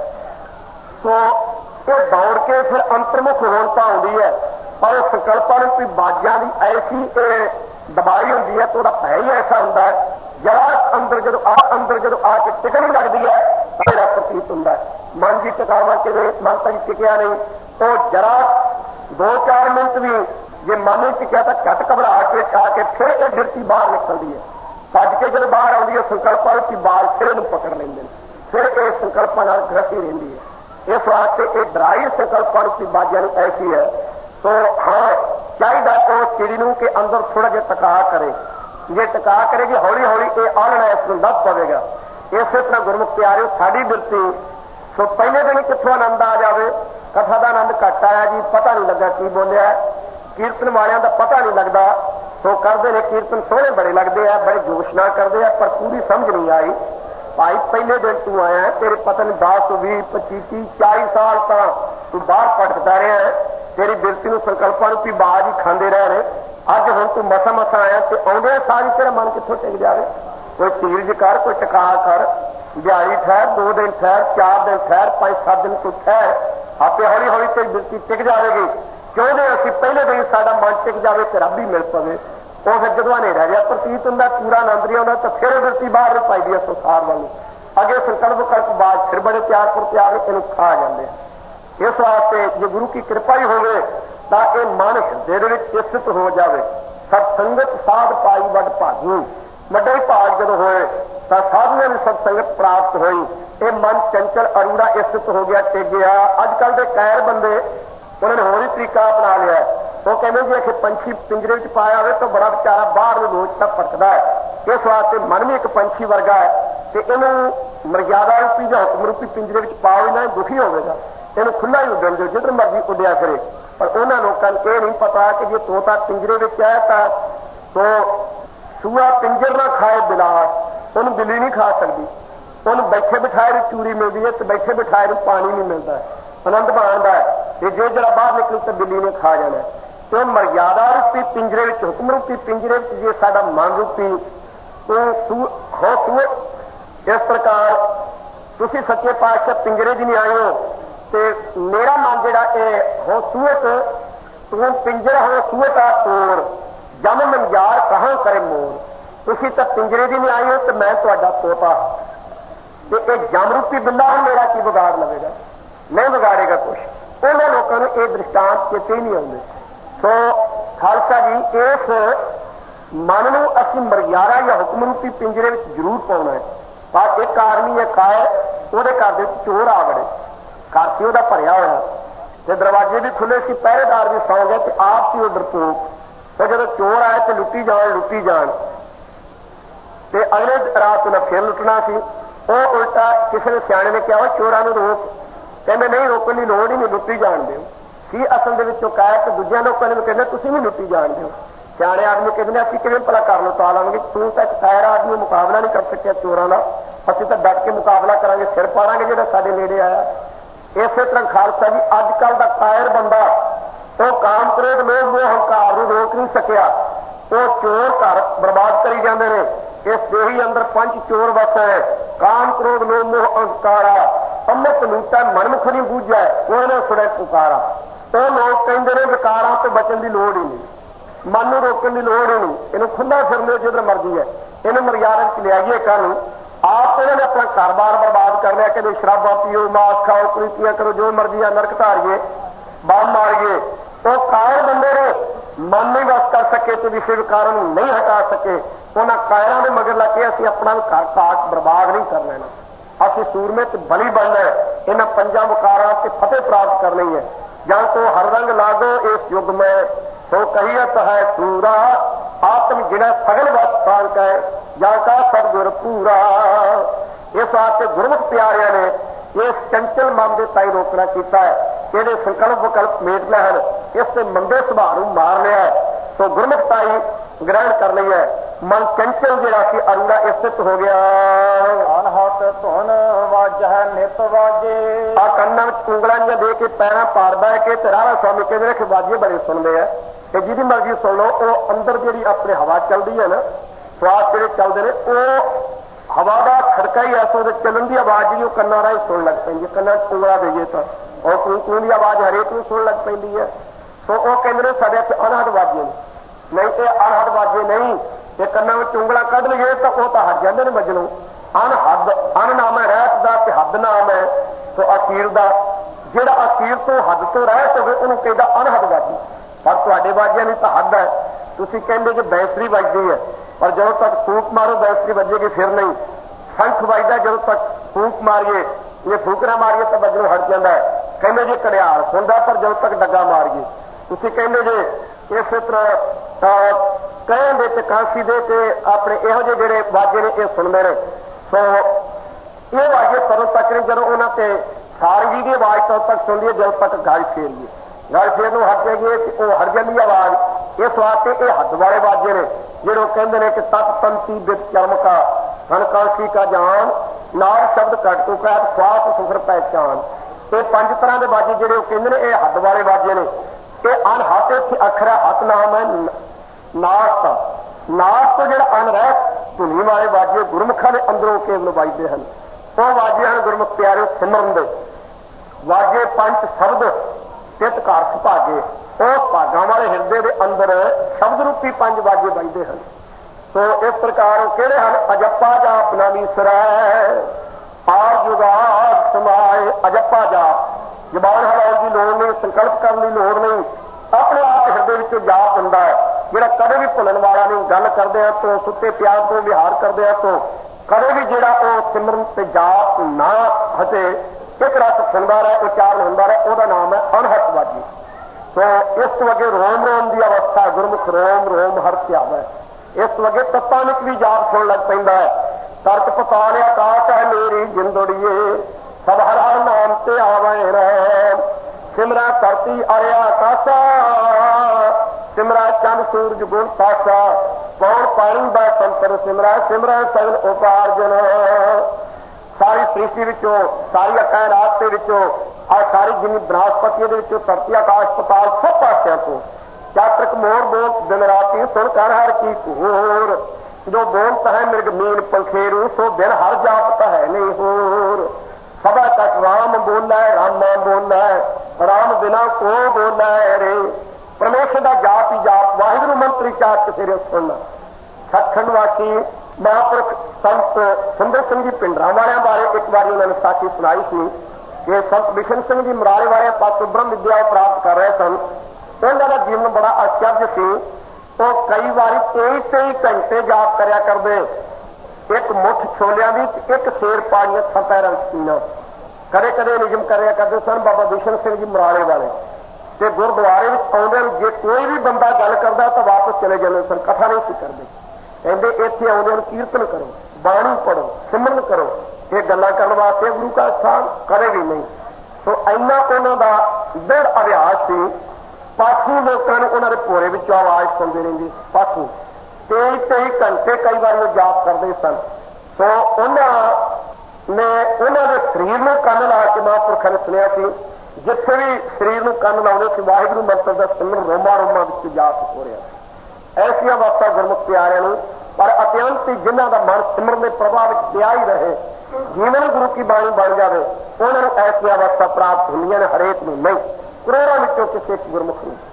तो ये दौड़ के फिर अंतर्मुख होनता आती है, पर संकल्पां भी बाजां की ऐसी दबाई होंगी है, तो भय ही ऐसा होंगे है, जरा अंदर जो आ अंदर जो आके टिकनी लगती है मेरा प्रतीत होंगे मन की टिकावा कि मन तक टिकया नहीं, तो जरा दो चार मिनट भी जे मन नहीं टिकया तो झट घबरा के आके फिर ये गिरती बाहर निकलती है। भज के जब बाहर आती है संकल्पां की बाल फिर इन्हूं पकड़ लेंगे, फिर ये संकल्पां नाल ग्रसी रहिंदी है। इस वास्ते ये डराई संकल्पां की बाजां ऐसी है। तो हाँ चाहिए उस चिड़ी नूं कि अंदर थोड़ा जिहा टका करे, जे टका करेगी हौली हौली ये आलना इस नूं दब पवेगा। इस तरह गुरमुख प्यारे साडी बिरती सो पहले दिन कित्थों आनंद आ जाए, कथा का आनंद घट आया जी, पता नहीं लगा की बोलिया, कीर्तन वालियां दा पता नहीं लगता, तो करते हैं कीर्तन सोहने बड़े लगते हैं, बड़े जोश नाल करते हैं, पर पूरी समझ नहीं आई। भाई पहले दिन तू आया, तेरे पता नहीं दस भी पच्ची तीह चालीस साल तो तू बाहर भटकता रहा है, तेरी बिरती ਨੂੰ ਸੰਕਲਪਾਂ ਨੂੰ ਵੀ ਬਾਜ ਹੀ ਖਾਂਦੇ ਰਹੇ ਨੇ। ਅੱਜ ਹੁਣ ਤੂੰ ਮਸਾ ਮਸਾ ਆਇਆ ਤੇ ਆਉਂਦੇ ਸਾਰੀ ਤੇਰਾ ਮਨ ਕਿੱਥੋਂ ਟਿਕ ਜਾਵੇ। ਕੋਈ ਧੀਰਜ ਕਰ, ਕੋਈ ਟਿਕਾ ਕਰ, ਦਿਹਾੜੀ ਠਹਿਰ, ਦੋ ਦਿਨ ਠਹਿਰ, ਚਾਰ ਦਿਨ ਠਹਿਰ, ਪੰਜ ਸੱਤ ਦਿਨ ਤੂੰ ਠਹਿਰ, ਆਪੇ ਹੌਲੀ ਹੌਲੀ ਤੇਰੀ ਬਿਰਤੀ ਟਿਕ ਜਾਵੇਗੀ। ਚਾਹੁੰਦੇ ਅਸੀਂ ਪਹਿਲੇ ਦਿਨ ਸਾਡਾ ਮਨ ਟਿਕ ਜਾਵੇ ਤੇ ਰੱਬ ਹੀ ਮਿਲ ਪਵੇ। ਉਹ ਫਿਰ ਜਦੋਂ ਹਨੇਰਾ ਜਿਹਾ ਪ੍ਰਤੀਤ ਹੁੰਦਾ, ਪੂਰਾ ਆਨੰਦ ਨਹੀਂ ਆਉਂਦਾ, ਤਾਂ ਫਿਰ ਬਿਰਤੀ ਬਾਹਰ ਨੂੰ ਪਾਈਦੀ ਹੈ ਸੰਸਾਰ ਵੱਲ। ਅੱਗੇ ਸੰਕਲਪ ਕਲਪ ਬਾਅਦ ਫਿਰ ਬੜੇ ਤਿਆਰ ਪਰ ਤਿਆਰ ਇਹਨੂੰ ਖਾ ਜਾਂਦੇ। ਇਸ ਵਾਸਤੇ ਜੇ ਗੁਰੂ ਕੀ ਕਿਰਪਾ ਹੀ ਹੋਵੇ ਤਾਂ ਇਹ ਮਨ ਹਿਰਦੇ ਦੇ ਵਿੱਚ ਇਸਤ ਹੋ ਜਾਵੇ। ਸਤ ਸੰਗਤ ਸਾਧ ਪਾਈ ਵੱਡ ਭਾਗੀ, ਵੱਡੇ ਭਾਗ ਜਦੋਂ ਹੋਏ ਤਾਂ ਸਾਧੂਆਂ ਦੀ ਸਤ ਸੰਗਤ ਪ੍ਰਾਪਤ ਹੋਈ। ਇਹ ਮਨ ਚੰਚਲ ਅਰੂੜਾ ਇਸਤ ਹੋ ਗਿਆ, ਟਿਕ ਗਿਆ। ਅੱਜ ਕੱਲ੍ਹ ਦੇ ਕਾਇਰ ਬੰਦੇ ਉਹਨਾਂ ਨੇ ਹੋਰ ਹੀ ਤਰੀਕਾ ਅਪਣਾ ਲਿਆ। ਉਹ ਕਹਿੰਦੇ ਜੀ ਕਿ ਪੰਛੀ ਪਿੰਜਰੇ ਵਿੱਚ ਪਾਇਆ ਹੋਵੇ ਤਾਂ ਬੜਾ ਵਿਚਾਰਾ ਬਾਹਰ ਨੂੰ ਰੋਜ਼ ਤੱਕ ਭਟਕਦਾ ਹੈ। ਇਸ ਵਾਸਤੇ ਮਨ ਵੀ ਇੱਕ ਪੰਛੀ ਵਰਗਾ ਹੈ ਤੇ ਇਹਨੂੰ ਮਰਯਾਦਾ ਰੂਪੀ ਜਾਂ ਹੁਕਮ ਰੂਪੀ ਪਿੰਜਰੇ ਵਿੱਚ ਪਾਓ ਹੀ ਨਾ, ਦੁਖੀ ਹੋਵੇਗਾ। ਇਹਨੂੰ ਖੁੱਲਾ ਹੀ ਉੱਡਣ ਦਿਓ, ਜਿੱਧਰ ਮਰਜ਼ੀ ਉੱਡਿਆ ਕਰੇ। ਪਰ ਉਹਨਾਂ ਲੋਕਾਂ ਨੂੰ ਇਹ ਨਹੀਂ ਪਤਾ ਕਿ ਜੇ ਤੋਤਾ ਪਿੰਜਰੇ ਵਿੱਚ ਹੈ ਤਾਂ ਤੋ ਸੂਆ ਪਿੰਜਰ ਨਾ ਖਾਏ ਬਿਲਾਸ, ਉਹਨੂੰ ਬਿੱਲੀ ਨਹੀਂ ਖਾ ਸਕਦੀ। ਉਹਨੂੰ ਬੈਠੇ ਬਿਠਾਏ ਨੂੰ ਚੂਰੀ ਮਿਲਦੀ ਹੈ ਤੇ ਬੈਠੇ ਬਿਠਾਏ ਨੂੰ ਪਾਣੀ ਨਹੀਂ ਮਿਲਦਾ, ਆਨੰਦ ਮਾਣਦਾ ਹੈ। ਤੇ ਜੇ ਜਿਹੜਾ ਬਾਹਰ ਨਿਕਲ ਤਾਂ ਬਿੱਲੀ ਨੇ ਖਾ ਜਾਣਾ। ਤੇ ਮਰਯਾਦਾ ਰੂਪੀ ਪਿੰਜਰੇ ਵਿੱਚ, ਹੁਕਮ ਰੂਪੀ ਪਿੰਜਰੇ ਵਿੱਚ ਜੇ ਸਾਡਾ ਮਨ ਰੂਪੀ ਹੋ ਸੂਏ, ਇਸ ਪ੍ਰਕਾਰ ਤੁਸੀਂ ਸੱਚੇ ਪਾਤਸ਼ਾਹ ਪਿੰਜਰੇ ਦੀ ਨਹੀਂ ਆਏ ਹੋ ਤੇ ਮੇਰਾ ਮਨ ਜਿਹੜਾ ਇਹ ਹੋ ਸੂਅਤ, ਤੂੰ ਪਿੰਜਰ ਹੋ ਸੂਅਤਾ ਤੋੜ, ਜਮ ਮੰਜਾਰ ਕਹਾਂ ਕਰੇ ਮੋਰ। ਤੁਸੀਂ ਤਾਂ ਪਿੰਜਰੇ ਦੀ ਨਹੀਂ ਆਏ ਹੋ ਤੇ ਮੈਂ ਤੁਹਾਡਾ ਤੋਤਾ ਤੇ ਇਹ ਜਮ ਰੂਪੀ ਬਿੱਲਾ ਹੁਣ ਮੇਰਾ ਕੀ ਵਿਗਾੜ ਲਵੇਗਾ? ਨਹੀਂ ਵਿਗਾੜੇਗਾ ਕੁਛ। ਉਹਨਾਂ ਲੋਕਾਂ ਨੂੰ ਇਹ ਦ੍ਰਿਸ਼ਟਾਂਤ ਚੇਤੇ ਹੀ ਨਹੀਂ ਆਉਂਦੇ। ਸੋ ਖਾਲਸਾ ਜੀ, ਇਸ ਮਨ ਨੂੰ ਅਸੀਂ ਮਰਯਾਦਾ ਜਾਂ ਹੁਕਮ ਰੂਪੀ ਪਿੰਜਰੇ ਵਿੱਚ ਜ਼ਰੂਰ ਪਾਉਣਾ ਹੈ। ਪਰ ਇੱਕ ਆਦਮੀ ਹੈ ਕਾਇਰ, ਉਹਦੇ ਘਰ ਦੇ ਵਿੱਚ ਚੋਰ ਆ ਵੜੇ, ਘਰ ਸੀ ਉਹਦਾ ਭਰਿਆ ਹੋਇਆ ਤੇ ਦਰਵਾਜ਼ੇ ਵੀ ਖੁੱਲੇ ਸੀ, ਪਹਿਰੇਦਾਰ ਵੀ ਸੌਂ ਗਏ ਤੇ ਆਪ ਸੀ ਉਹ ਡਰਪੋਕ। ਤੇ ਜਦੋਂ ਚੋਰ ਆਏ ਤੇ ਲੁੱਟੀ ਜਾਣ ਲੁੱਟੀ ਜਾਣ ਤੇ ਅਗਲੇ ਰਾਤ ਉਹਨੇ ਫਿਰ ਲੁੱਟਣਾ ਸੀ। ਉਹ ਉਲਟਾ ਕਿਸੇ ਨੇ ਸਿਆਣੇ ਨੇ ਕਿਹਾ ਚੋਰਾਂ ਨੂੰ ਰੋਕ, ਕਹਿੰਦੇ ਨਹੀਂ ਰੋਕਣ ਦੀ ਲੋੜ ਹੀ ਨਹੀਂ, ਲੁੱਟੀ ਜਾਣ ਦਿਓ। ਸੀ ਅਸਲ ਦੇ ਵਿੱਚੋਂ ਕਾਇਰ ਤੇ ਦੂਜਿਆਂ ਲੋਕਾਂ ਨੇ ਕਹਿੰਦੇ ਤੁਸੀਂ ਵੀ ਲੁੱਟੀ ਜਾਣ ਦਿਓ। ਸਿਆਣੇ ਆਦਮੀ ਕਹਿੰਦੇ ਨੇ ਅਸੀਂ ਕਿਵੇਂ ਭਲਾ ਕਰ ਲਓ ਤਾਂ ਲਾਵਾਂਗੇ, ਤੂੰ ਤਾਂ ਇੱਕ ਕਾਇਰ ਆਦਮੀ ਮੁਕਾਬਲਾ ਨਹੀਂ ਕਰ ਸਕਿਆ ਚੋਰਾਂ ਦਾ, ਅਸੀਂ ਤਾਂ ਡਟ ਕੇ ਮੁਕਾਬਲਾ ਕਰਾਂਗੇ, ਸਿਰ ਪਾੜਾਂਗੇ ਜਿਹੜਾ ਸਾਡੇ ਨੇੜੇ ਆਇਆ। ਇਸੇ ਤਰ੍ਹਾਂ ਖਾਲਸਾ ਜੀ, ਅੱਜ ਕੱਲ੍ਹ ਦਾ ਕਾਇਰ ਬੰਦਾ ਉਹ ਕਾਮ ਕ੍ਰੋਧ ਲੋਭ ਮੋਹ ਹੰਕਾਰ ਨੂੰ ਰੋਕ ਨਹੀਂ ਸਕਿਆ। ਉਹ ਚੋਰ ਘਰ ਬਰਬਾਦ ਕਰੀ ਜਾਂਦੇ ਨੇ। ਇਸ ਦੇਹੀ ਅੰਦਰ ਪੰਜ ਚੋਰ ਵਸੇ, ਕਾਮ ਕ੍ਰੋਧ ਲੋਭ ਮੋਹ ਹੰਕਾਰਾ, ਅੰਮ੍ਰਿਤ ਲੂਟਾ ਮਨਮੁਖ ਨਹੀਂ ਬੂਝਿਆ, ਉਹਨੇ ਸੁਣੇ ਪੁਕਾਰਾ। ਉਹ ਲੋਕ ਕਹਿੰਦੇ ਨੇ ਵਿਕਾਰਾਂ ਤੋਂ ਬਚਣ ਦੀ ਲੋੜ ਹੀ ਨਹੀਂ, ਮਨ ਨੂੰ ਰੋਕਣ ਦੀ ਲੋੜ ਹੀ ਨਹੀਂ, ਇਹਨੂੰ ਖੁੱਲਾ ਫਿਰਨੇ ਜਿੱਧਰ ਮਰਜ਼ੀ ਹੈ, ਇਹਨੂੰ ਮਰਿਆਦਾ ਵਿੱਚ ਲਿਆਈਏ। ਕੱਲ ਆਪ ਇਹਨਾਂ ਨੇ ਆਪਣਾ ਘਰ-ਬਾਰ ਬਰਬਾਦ ਕਰ ਲਿਆ। ਕਹਿੰਦੇ ਸ਼ਰਾਬਾਂ ਪੀਓ, ਮਾਸ ਖਾਓ, ਕੁਰੀਤੀਆਂ ਕਰੋ, ਜੋ ਮਰਜ਼ੀ ਆ, ਨਰਕ ਧਾਰੀਏ, ਬੰਬ ਮਾਰੀਏ। ਉਹ ਕਾਇਰ ਬੰਦੇ ਨੇ ਮਨ ਨਹੀਂ ਵਸ ਕਰ ਸਕੇ ਤੇ ਵਿਸ਼ੇ ਵਿਕਾਰਾਂ ਨੂੰ ਨਹੀਂ ਹਟਾ ਸਕੇ। ਉਹਨਾਂ ਕਾਇਰਾਂ ਦੇ ਮਗਰ ਲੱਗ ਕੇ ਅਸੀਂ ਆਪਣਾ ਘਰ ਕਾਟ ਬਰਬਾਦ ਨਹੀਂ ਕਰ ਲੈਣਾ, ਅਸੀਂ ਸੂਰਮੇ ਤੇ ਬਲੀ ਬਣਨਾ ਹੈ। ਇਹਨਾਂ ਪੰਜਾਂ ਵਿਕਾਰਾਂ ਤੇ ਫਤਿਹ ਪ੍ਰਾਪਤ ਕਰਨੀ ਹੈ। ਜਾਂ ਤੋਂ ਹਰ ਰੰਗ ਲਾਗੋ ਇਸ ਯੁੱਗ ਮੈਂ ਸੋ ਕਹੀਅਤ ਹੈ ਸੂਰਾ, ਆਤਮ ਗਿਣਾ ਸਗਲ ਵਸਤਾਨ ਕੈ ਜਾਂ ਕਾ ਸਤਿਗੁਰ ਪੂਰਾ। ਇਸ ਵਾਸਤੇ ਗੁਰਮੁਖ ਪਿਆਰਿਆਂ ਨੇ ਇਸ ਚੰਚਲ ਮਨ ਦੇ ਤਾਈ ਰੋਕਣਾ ਕੀਤਾ ਹੈ। ਇਹਦੇ ਸੰਕਲਪ ਵਿਕਲਪ ਮੇਟ ਲੈ ਹਨ, ਇਸ ਤੇ ਮੰਦੇ ਸੁਭਾਅ ਨੂੰ ਮਾਰ ਲਿਆ। ਸੋ ਗੁਰਮੁਖ ਤਾਈ ਗ੍ਰਹਿਣ ਕਰ ਲਈ ਹੈ। ਮਨ ਚੰਚਲ ਜਿਹੜਾ ਸੀ ਅਰੂੜਾ ਇਸਤ ਹੋ ਗਿਆ। ਅਨਹਤ ਧੁਨ ਵਾਜੈ ਨਿਤ ਵਾਜੇ, ਆ ਕੰਨਾਂ ਵਿੱਚ ਉਂਗਲਾਂ ਜਿਹਾ ਦੇ ਕੇ ਪੈਰਾਂ ਪਾਰ ਬਹਿ ਕੇ ਤੇ ਰਾਧਾ ਸਵਾਮੀ ਕਹਿੰਦੇ ਨੇ ਕਿ ਵਾਜੇ ਬੜੇ ਸੁਣਦੇ ਆ ਤੇ ਜਿਹਦੀ ਮਰਜ਼ੀ ਸੁਣ ਲਓ। ਉਹ ਅੰਦਰ ਜਿਹੜੀ ਆਪਣੇ ਹਵਾ ਚੱਲਦੀ ਹੈ ਨਾ, ਸਵਾਸ ਜਿਹੜੇ ਚੱਲਦੇ ਨੇ, ਉਹ ਹਵਾ ਦਾ ਖੜਕਾ ਹੀ ਐਸਾ ਉਹਦੇ ਚੱਲਣ ਦੀ ਆਵਾਜ਼ ਜਿਹੜੀ ਉਹ ਕੰਨਾਂ ਰਾਹੀਂ ਸੁਣ ਲੱਗ ਪੈਂਦੀ ਹੈ। ਕੰਨਾਂ ਚ ਉਂਗਲਾਂ ਦੇਈਏ ਤਾਂ ਔਰ ਕੂ ਕੂ ਦੀ ਆਵਾਜ਼ ਹਰੇਕ ਨੂੰ ਸੁਣ ਲੱਗ ਪੈਂਦੀ ਹੈ। ਸੋ ਉਹ ਕਹਿੰਦੇ ਨੇ ਸਾਡੇ ਇੱਥੇ ਅਨਹਦ ਵਾਜੇ ਨੇ, ਨਹੀਂ ਤੇ ਅਨਹਦ ਵਾਜੇ ਨਹੀਂ। ਤੇ ਕੰਨਾਂ ਵਿੱਚ ਉਂਗਲਾਂ ਕੱਢ ਲਈਏ ਤਾਂ ਉਹ ਤਾਂ ਹਟ ਜਾਂਦੇ ਨੇ ਵੱਜਣੋਂ। ਅਨਹਦ, ਅਨ ਨਾਮ ਹੈ ਰਹਿਤ ਦਾ ਤੇ ਹੱਦ ਨਾਮ ਹੈ ਸੋ ਅਖੀਰ ਦਾ। ਜਿਹੜਾ ਅਖੀਰ ਤੋਂ ਹੱਦ ਤੋਂ ਰਹਿਤ ਹੋਵੇ ਉਹਨੂੰ ਕਹਿੰਦਾ ਅਨਹਦ ਵਾਜੀ। ਪਰ ਤੁਹਾਡੇ ਵਾਜਿਆਂ ਦੀ ਤਾਂ ਹੱਦ ਹੈ। ਤੁਸੀਂ ਕਹਿੰਦੇ ਕਿ ਬੈਂਸਰੀ ਵੱਜਦੀ ਹੈ, ਪਰ ਜਦੋਂ ਤੱਕ ਫੂਕ ਮਾਰੋ ਬੈਂਸਰੀ ਵੱਜੇਗੀ ਫਿਰ ਨਹੀਂ। ਸ਼ੰਖ ਵੱਜਦਾ ਜਦੋਂ ਤੱਕ ਫੂਕ ਮਾਰੀਏ, ਇਹ ਫੂਕ ਨਾ ਮਾਰੀਏ ਤਾਂ ਵੱਜਣੋਂ ਹਟ ਜਾਂਦਾ ਹੈ। ਕਹਿੰਦੇ ਜੇ ਘੜਿਆਲ ਸੁਣਦਾ ਪਰ ਜਦੋਂ ਤੱਕ ਡੱਗਾ ਮਾਰੀਏ। ਤੁਸੀਂ ਕਹਿੰਦੇ ਜੇ ਇਸੇ ਤਰ੍ਹਾਂ ਕਹਿਣ ਦੇ ਤੇ ਕਾਂਸੀ ਦੇ ਤੇ ਆਪਣੇ ਇਹੋ ਜਿਹੇ ਜਿਹੜੇ ਵਾਜੇ ਨੇ ਇਹ ਸੁਣਦੇ ਨੇ। ਸੋ ਇਹ ਵਾਜੇ ਕਦੋਂ ਤੱਕ ਨੇ? ਜਦੋਂ ਉਹਨਾਂ ਤੇ ਸਾਰੰਗੀ ਦੀ ਆਵਾਜ਼ ਤਦੋਂ ਤੱਕ ਸੁਣਦੀ ਹੈ ਜਦੋਂ ਤੱਕ ਗਲ ਫੇਰੀਏ। ਗਲ ਫੇਰ ਨੂੰ ਹਟ ਜਾਈਏ ਤੇ ਉਹ ਹਟ ਜਾਂਦੀ ਆਵਾਜ਼। ਇਸ ਵਾਸਤੇ ਇਹ ਹੱਦ ਵਾਲੇ ਵਾਜੇ ਨੇ ਜਿਹੜੇ ਕਹਿੰਦੇ ਨੇ ਕਿ ਤਤ ਪੰਤੀ ਬਿਤ ਚਰਮ ਕਾ ਧਨ ਕਾਂਸੀ ਕਾ ਜਾਨ ਨਾਰ ਸ਼ਬਦ ਘਟ ਕੋ ਕਹਿ ਸਵਾਸ ਸੁਖਰ ਪਹਿਚਾਨ। ਇਹ ਪੰਜ ਤਰ੍ਹਾਂ ਦੇ ਵਾਜੇ ਜਿਹੜੇ ਉਹ ਕਹਿੰਦੇ ਨੇ ਇਹ ਹੱਦ ਵਾਲੇ ਵਾਜੇ ਨੇ। ਇਹ ਅਨਹਤ ਇੱਥੇ ਅੱਖਰ ਹੈ, ਹੱਥ ਨਾਮ ਹੈ ਨਾਸ ਦਾ। ਨਾਸ ਤੋਂ ਜਿਹੜਾ ਅਨਰਹਿਤ ਧੁਨੀ ਵਾਲੇ ਵਾਜੇ ਗੁਰਮੁਖਾਂ ਦੇ ਅੰਦਰੋਂ ਕੇਵਲ ਵੱਜਦੇ ਹਨ, ਉਹ ਵਾਜੇ ਹਨ ਗੁਰਮੁਖ ਪਿਆਰੇ ਸਿਮਰਨ ਦੇ ਵਾਜੇ। ਪੰਜ ਸ਼ਬਦ ਤਿਤ ਘਰ ਸੁਭਾਗੇ, ਉਹ ਭਾਗਾਂ ਵਾਲੇ ਹਿਰਦੇ ਦੇ ਅੰਦਰ ਸ਼ਬਦ ਰੂਪੀ ਪੰਜ ਵਾਜੇ ਵੱਜਦੇ ਹਨ। ਸੋ ਇਸ ਪ੍ਰਕਾਰ ਉਹ ਕਿਹੜੇ ਹਨ? ਅਜੱਪਾ ਜਾਪ ਨਾ ਵਿਸਰੈ, ਆਰ ਜੁਗਾਦ ਸਮਾਏ। ਅਜੱਪਾ ਜਾਪ, ਜ਼ਬਾਨ ਹਿਲਾਉਣ ਦੀ ਲੋੜ ਨਹੀਂ, ਸੰਕਲਪ ਕਰਨ ਦੀ ਲੋੜ ਨਹੀਂ, ਆਪਣੇ ਆਪ ਹਿਰਦੇ ਵਿੱਚੋਂ ਜਾਪ ਹੁੰਦਾ ਹੈ, ਜਿਹੜਾ ਕਦੇ ਵੀ ਭੁੱਲਣ ਵਾਲਾ ਨਹੀਂ। ਗੱਲ ਕਰਦੇ ਆ ਤੋਂ, ਸੁੱਤੇ ਪਿਆਰ ਤੋਂ, ਵਿਹਾਰ ਕਰਦੇ ਆ ਤੋਂ ਕਦੇ ਵੀ ਜਿਹੜਾ ਉਹ ਸਿਮਰਨ ਤੇ ਜਾਪ ਨਾ ਹਟੇ, ਇੱਕ ਰਸ ਸੁਣਦਾ ਰਹੇ, ਉਚਾਰਨ ਹੁੰਦਾ ਰਹੇ, ਉਹਦਾ ਨਾਮ ਹੈ ਅਨਹਤ ਵਾਜੀ। ਸੋ ਇਸ ਤੋਂ ਅੱਗੇ ਰੋਮ ਰੋਮ ਦੀ ਅਵਸਥਾ, ਗੁਰਮੁਖ ਰੋਮ ਰੋਮ ਹਰ ਧਿਆਵੈ। ਇਸ ਤੋਂ ਅੱਗੇ ਤੱਤਾਂ ਵਿੱਚ ਵੀ ਜਾਪ ਸੁਣ ਲੱਗ ਪੈਂਦਾ ਹੈ। ਤਰਕ ਪਤਾਲ ਆਕਾਸ਼ ਹੈ ਮੇਰੀ ਜਿੰਦੜੀਏ, ਸਭ ਹਰ ਹਰ ਨਾਮ ਤੇ ਆਵੈ ਰਹਿ। ਸਿਮਰਾ ਧਰਤੀ ਅਰਿਆ ਆਕਾਸ਼ਾ, ਸਿਮਰਾ ਚੰਦ ਸੂਰਜ ਗੁਣ ਸਾਸ਼ਾ। ਪੌਣ ਪਾਣੀ ਦਾ ਸੰਤਰ ਸਿਮਰਾ, ਸਿਮਰਾ ਸਗਲ ਉਪਾਰਜਨ। ਸਾਰੀ ਸ੍ਰਿਸ਼ਟੀ ਵਿੱਚੋਂ, ਸਾਰੀ ਕਾਇਨਾਤ ਦੇ ਵਿੱਚੋਂ, ਆ ਸਾਰੀ ਜਿੰਨੀ ਬਨਸਪਤੀ ਦੇ ਵਿੱਚੋਂ, ਧਰਤੀ ਆਕਾਸ਼ ਪਤਾਲ ਸਭ ਪਾਸਿਆਂ ਤੋਂ ਚਾਤਰਕ ਮੋਰ ਬੋਲ ਦਿਨ ਰਾਤੀ ਸੁਣ ਕਰ ਹਰ ਕੀ ਘੋਰ। ਜੋ ਬੋਲਤ ਹੈ ਮਿਰਗ ਮੀਨ ਪੰਖੇਰੂ, ਸੋ ਦਿਨ ਹਰ ਜਾਪਤ ਹੈ ਨਹੀਂ ਹੋਰ। ਸਭਾ ਤੱਕ ਰਾਮ ਬੋਲਾ, ਰਾਮਾ ਬੋਲਾ, ਰਾਮ ਬਿਨਾ ਕੋ ਬੋਲਾ ਰੇ। ਪਰਮੇਸ਼ਰ ਦਾ ਜਾਪ ਹੀ ਜਾਪ, ਵਾਹਿਗੁਰੂ ਮੰਤਰੀ ਚਾਰ ਕਿਸੇ ਰੇ ਸੁਣਨਾ। ਸੱਖਣ ਵਾਸੀ ਮਹਾਂਪੁਰਖ ਸੰਤ ਸੁੰਦਰ ਸਿੰਘ ਜੀ ਪਿੰਡਰਾਂ ਵਾਲਿਆਂ ਬਾਰੇ ਇੱਕ ਵਾਰੀ ਉਹਨਾਂ ਨੇ ਸਾਖੀ ਸੁਣਾਈ ਸੀ ਕਿ ਸੰਤ ਬਿਸ਼ਨ ਸਿੰਘ ਜੀ ਮਰਾਲੇ ਵਾਲਿਆਂ ਪਾਸੋਂ ਬ੍ਰਹਮ ਵਿਦਿਆ ਪ੍ਰਾਪਤ ਕਰ ਰਹੇ ਸਨ। ਉਹਨਾਂ ਦਾ ਜੀਵਨ ਬੜਾ ਆਸ਼ਚਰਜ ਸੀ। ਉਹ ਕਈ ਵਾਰੀ ਤੇਈ ਤੇਈ ਘੰਟੇ ਜਾਪ ਕਰਿਆ ਕਰਦੇ। ਇੱਕ ਮੁੱਠ ਛੋਲਿਆਂ ਦੀ ਇੱਕ ਸ਼ੇਰ ਪਾਣੀਆਂ ਹੱਥਾਂ ਪੈਰਾਂ ਵਿੱਚ ਪੀਣਾ। ਕਦੇ ਕਦੇ ਨਿਯਮ ਕਰਿਆ ਕਰਦੇ ਸਨ ਬਾਬਾ ਬਿਸ਼ਨ ਸਿੰਘ ਜੀ ਮਰਾਲੇ ਵਾਲੇ। ਤੇ ਗੁਰਦੁਆਰੇ ਵਿੱਚ ਆਉਂਦੇ ਜੇ ਕੋਈ ਵੀ ਬੰਦਾ ਗੱਲ ਕਰਦਾ ਤਾਂ ਵਾਪਸ ਚਲੇ ਜਾਂਦੇ ਸਨ, ਕਥਾ ਨਹੀਂ ਸੀ ਕਰਦੇ। ਕਹਿੰਦੇ ਇੱਥੇ ਆਉਂਦੇ ਨੂੰ ਕੀਰਤਨ ਕਰੋ, ਬਾਣੀ ਪੜੋ, ਸਿਮਰਨ ਕਰੋ। ਇਹ ਗੱਲਾਂ ਕਰਨ ਵਾਸਤੇ ਗੁਰੂ ਦਾ ਸਥਾਨ ਕਦੇ ਵੀ ਨਹੀਂ। ਸੋ ਇੰਨਾ ਉਹਨਾਂ ਦਾ ਦ੍ਰਿੜ ਅਭਿਆਸ ਸੀ। ਪਾਠੂ ਲੋਕਾਂ ਨੂੰ ਉਹਨਾਂ ਦੇ ਭੋਰੇ ਵਿੱਚੋਂ ਆਵਾਜ਼ ਸੁਣਦੀ ਰਹਿੰਦੀ। ਪਾਠੂ ਤੇਈ ਤੇਈ ਘੰਟੇ ਕਈ ਵਾਰ ਉਹ ਜਾਪ ਕਰਦੇ ਸਨ। ਸੋ ਉਹਨਾਂ ਨੇ ਉਹਨਾਂ ਦੇ ਸਰੀਰ ਨੂੰ ਕੰਨ ਲਾ ਕੇ ਮਹਾਂਪੁਰਖਾਂ ਨੇ ਸੁਣਿਆ ਸੀ, ਜਿੱਥੇ ਵੀ ਸਰੀਰ ਨੂੰ ਕੰਨ ਲਾਉਂਦੇ ਸੀ ਵਾਹਿਗੁਰੂ ਮੰਤਰ ਦਾ ਸਿਮਰਨ ਰੋਮਾ ਰੋਮਾ ਵਿੱਚ ਜਾਪ ਹੋ ਰਿਹਾ। ਐਸੀਆਂ ਅਵਸਥਾ ਗੁਰਮੁਖ ਪਿਆਰਿਆਂ ਨੂੰ, ਪਰ ਅਤਿਅੰਤ ਹੀ ਜਿਨ੍ਹਾਂ ਦਾ ਮਨ ਸਿਮਰਨ ਦੇ ਪ੍ਰਭਾਵ ਵਿੱਚ ਪਿਆ ਹੀ ਰਹੇ, ਜੀਵਨ ਗੁਰੂ ਕੀ ਬਾਣੀ ਬਣ ਜਾਵੇ, ਉਹਨਾਂ ਨੂੰ ਐਸੀਆਂ ਅਵਸਥਾ ਪ੍ਰਾਪਤ ਹੁੰਦੀਆਂ ਨੇ, ਹਰੇਕ ਨੂੰ ਨਹੀਂ, ਕਰੋੜਾਂ ਵਿੱਚੋਂ ਕਿਸੇ ਇੱਕ ਗੁਰਮੁਖ ਨੂੰ।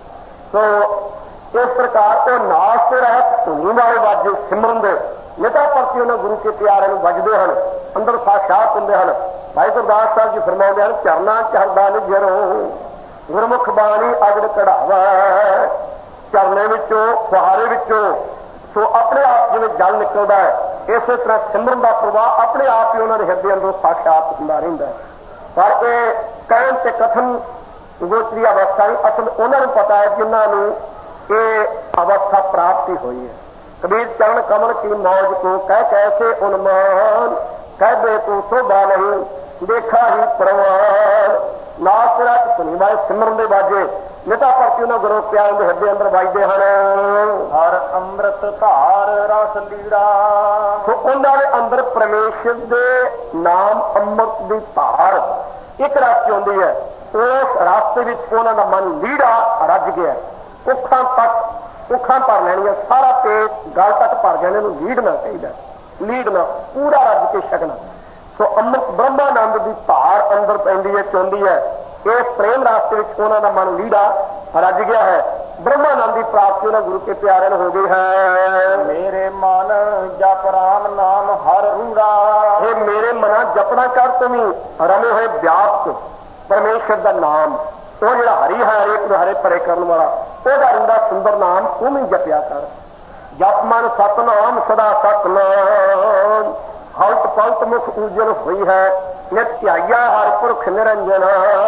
ਸੋ ਇਸ ਪ੍ਰਕਾਰ ਉਹ ਨਾਸ ਤੇ ਰਹਿਤ ਧੁਨੀ ਵਾਲੇ ਵਾਜੇ ਸਿਮਰਨ ਦੇ ਨਿਤਾ ਪ੍ਰਤੀ ਉਹਨਾਂ ਗੁਰੂ ਕੇ ਪਿਆਰਿਆਂ ਨੂੰ ਵੱਜਦੇ ਹਨ, ਅੰਦਰ ਸਾਖਾਤ ਹੁੰਦੇ ਹਨ। ਭਾਈ ਗੁਰਦਾਸ ਸਾਹਿਬ ਜੀ ਫਰਮਾਉਂਦੇ ਹਨ, ਚਰਨਾਂ ਚਰਦਾ ਨਿਜਰੋ ਗੁਰਮੁਖ ਬਾਣੀ ਅਗੜ ਕਢਾਵਾ। ਚਰਨੇ ਵਿੱਚੋਂ, ਫੁਹਾਰੇ ਵਿੱਚੋਂ ਸੋ ਆਪਣੇ ਆਪ ਜਿਵੇਂ ਜਲ ਨਿਕਲਦਾ ਹੈ, ਇਸੇ ਤਰ੍ਹਾਂ ਸਿਮਰਨ ਦਾ ਪ੍ਰਵਾਹ ਆਪਣੇ ਆਪ ਹੀ ਉਹਨਾਂ ਦੇ ਹਿਰਦੇ ਅੰਦਰੋਂ ਸਾਖਾਤ ਹੁੰਦਾ ਰਹਿੰਦਾ ਹੈ। ਪਰ ਇਹ ਕਹਿਣ ਤੇ ਕਥਨ ਗੋਚਰੀ ਅਵਸਥਾ ਨਹੀਂ, ਅਸਲ ਉਹਨਾਂ ਨੂੰ ਪਤਾ ਹੈ ਜਿਨ੍ਹਾਂ ਨੂੰ ਇਹ ਅਵਸਥਾ ਪ੍ਰਾਪਤੀ ਹੋਈ ਹੈ। ਕਬੀਰ ਚਰਨ ਕਮਲ ਕੀ ਮੌਜ ਕੋ ਕਹਿ ਕੈਸੇ ਉਨਮਾਨ, ਕਹਿ ਦੇ ਤੂੰ ਸੋਭਾ ਨਹੀਂ ਦੇਖਾ ਹੀ ਪ੍ਰਵਾਨ। ਨਾਸ ਰਤ ਧੁਨੀ ਵਾਲੇ ਸਿਮਰਨ ਦੇ ਵਾਜੇ ਨਿਤਾ ਪ੍ਰਤੀ ਉਹਨਾਂ ਗੁਰੂ ਪਿਆਰਿਆਂ ਦੇ ਹਿਰਦੇ ਅੰਦਰ ਵੱਜਦੇ ਹਨ। ਹਰ ਅੰਮ੍ਰਿਤ ਧਾਰ ਰਸ ਲੀੜਾ, ਸੋ ਉਹਨਾਂ ਦੇ ਅੰਦਰ ਪਰਮੇਸ਼ਰ ਦੇ ਨਾਮ ਅੰਮ੍ਰਿਤ ਦੀ ਧਾਰ ਇੱਕ ਰਸ ਚ ਹੁੰਦੀ ਹੈ। ਉਸ ਰਸਤੇ ਵਿੱਚ ਉਹਨਾਂ ਦਾ ਮਨ ਲੀੜਾ ਰੱਜ ਗਿਆ। ਉੱਖਾਂ ਤੱਕ ਉੱਖਾਂ ਭਰ ਲੈਣੀਆਂ, ਸਾਰਾ ਪੇਟ ਗਲ ਤੱਕ ਭਰ ਜਾਣੇ ਨੂੰ ਲੀੜਨਾ ਚਾਹੀਦਾ, ਲੀੜਨਾ ਪੂਰਾ ਰੱਜ ਕੇ ਛਕਣਾ। ਸੋ ਅੰਮ੍ਰਿਤ ਬ੍ਰਹਮਾਨੰਦ ਦੀ ਧਾਰ ਅੰਦਰ ਪੈਂਦੀ ਹੈ, ਚੁੰਦੀ ਹੈ। ਇਸ ਪ੍ਰੇਮ ਰਾਸਤੇ ਵਿੱਚ ਉਹਨਾਂ ਦਾ ਮਨ ਲੀੜਾ ਰੱਜ ਗਿਆ ਹੈ। ਬ੍ਰਹਮਾਨੰਦ ਦੀ ਪ੍ਰਾਪਤੀ ਉਹਨਾਂ ਗੁਰੂ ਕੇ ਪਿਆਰਿਆਂ ਨੂੰ ਹੋ ਗਈ ਹੈ। ਮੇਰੇ ਮਨ ਜਪ ਰਾਮ ਨਾਮ ਹਰ ਰੂੜਾ, ਇਹ ਮੇਰੇ ਮਨਾਂ ਜਪਣਾ ਕਰ ਤੁਮੀ ਰਮੇ ਹੋਏ ਵਿਆਪਕ ਪਰਮੇਸ਼ਰ ਦਾ ਨਾਮ, ਉਹ ਜਿਹੜਾ ਹਰੀ ਹੈ ਹਰੇਕ ਨੂੰ ਹਰੇ ਭਰੇ ਕਰਨ ਵਾਲਾ, ਉਹਦਾ ਰੂੜਾ ਸੁੰਦਰ ਨਾਮ ਤੂੰ ਵੀ ਜਪਿਆ ਕਰ। ਜਪ ਮਨ ਸਤਨਾਮ ਸਦਾ ਸਤਨਾਮ, ਹਲਤ ਪਲਤ ਮੁਖ ਉਜਲ ਹੋਈ ਹੈ, ਨਿਤ ਧਿਆਇਆ ਹਰ ਪੁਰਖ ਨਿਰੰਜਨ।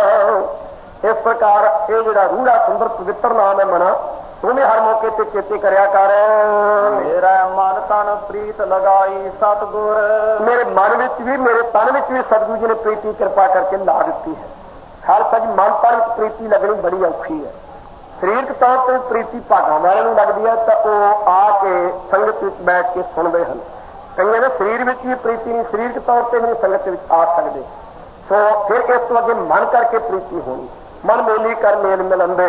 ਇਸ ਪ੍ਰਕਾਰ ਇਹ ਜਿਹੜਾ ਰੂੜਾ ਸੁੰਦਰ ਪਵਿੱਤਰ ਨਾਮ ਹੈ ਮਨਾ, ਤੂੰ ਵੀ ਹਰ ਮੌਕੇ ਤੇ ਚੇਤੇ ਕਰਿਆ ਕਰ। ਮੇਰਾ ਮਨ ਤਨ ਪ੍ਰੀਤ ਲਗਾਈ ਸਤਿਗੁਰ, ਮੇਰੇ ਮਨ ਵਿੱਚ ਵੀ ਮੇਰੇ ਤਨ ਵਿੱਚ ਵੀ ਸਤਿਗੁਰੂ ਜੀ ਨੇ ਪ੍ਰੀਤੀ ਕਿਰਪਾ ਕਰਕੇ ਲਾ ਦਿੱਤੀ ਹੈ। ਹਰ ਸੱਚ ਮਨ ਤਨ ਵਿੱਚ ਪ੍ਰੀਤੀ ਲੱਗਣੀ ਬੜੀ ਔਖੀ ਹੈ। ਸਰੀਰਕ ਤੌਰ ਤੇ ਪ੍ਰੀਤੀ ਭਾਗਾਂ ਵਾਲਿਆਂ ਨੂੰ ਲੱਗਦੀ ਹੈ ਤਾਂ ਉਹ ਆ ਕੇ ਸੰਗਤ ਵਿੱਚ ਬੈਠ ਕੇ ਸੁਣਦੇ ਹਨ। ਕਈਆਂ ਦੇ ਸਰੀਰ ਵਿੱਚ ਵੀ ਪ੍ਰੀਤੀ ਨਹੀਂ, ਸਰੀਰਕ ਤੌਰ ਤੇ ਨਹੀਂ ਸੰਗਤ ਵਿੱਚ ਆ ਸਕਦੇ। ਸੋ ਫਿਰ ਇਸ ਤੋਂ ਅੱਗੇ ਮਨ ਕਰਕੇ ਪ੍ਰੀਤੀ ਹੋਣੀ, ਮਨ ਮੇਲੀ ਕਰ ਮੇਲ ਮਿਲੰਦੇ।